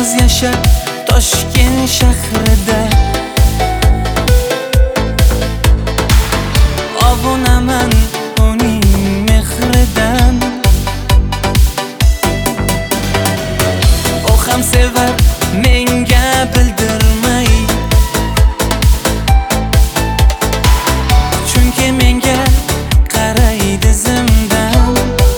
qiz yashar Toshkent shahrida. Obunaman uning mehridan. O ham sevar menga bildirmay, chunki menga qaraydi zimdan.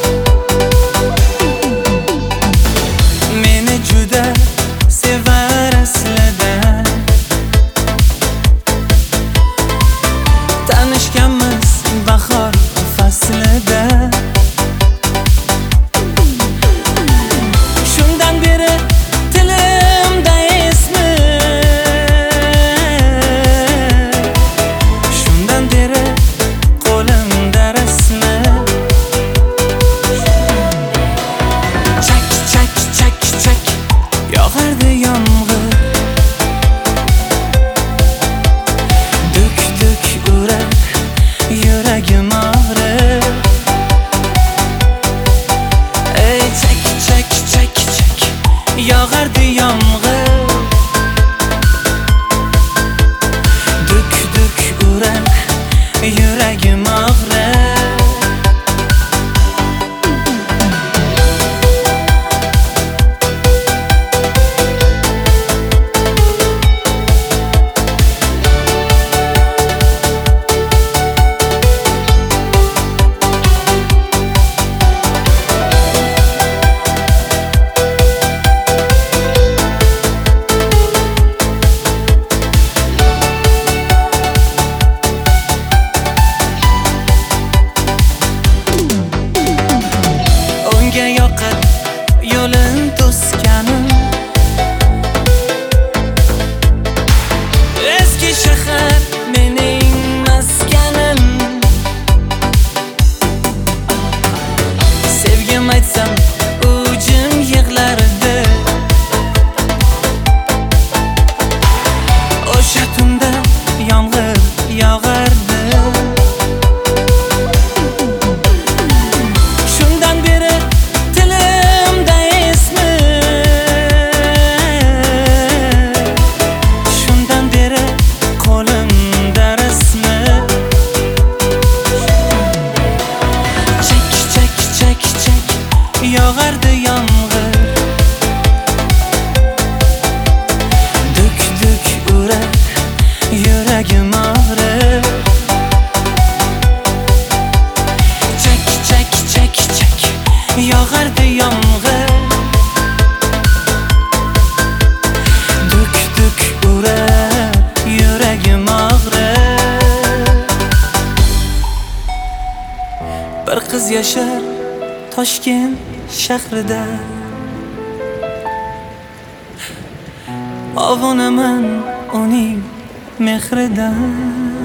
Meni juda sevar aslida. Tanishganmiz bahor faslida. Shundan beri tilimda esmi, shundan beri qo'limda rasmi. Chak chak chak chak yog'ardi yomg'ir. Duk duk urar yuragim og'rir. Ey chak chak chak chak yog'ardi yomg'ir. Duk duk urar yuragim og'rir. Unga yoqar yo'lin to'sganim. Eski shahar mening maskanim. Sevgim aytsam u jim yig'lardi. O'sha tunda yomg'ir yog'ardi. Shundan beri tilimda esmi, shundan beri qo'limda rasmi. Chak chak chak chak yog'ardi yomg'ir. Duk duk urar yuragim og'rir. Chak chak chak chak yog'ardi yomg'ir. Duk duk urar yuragim og'rir. Bir qiz yashar Toshkent shahrida. Obunaman uning mehridan.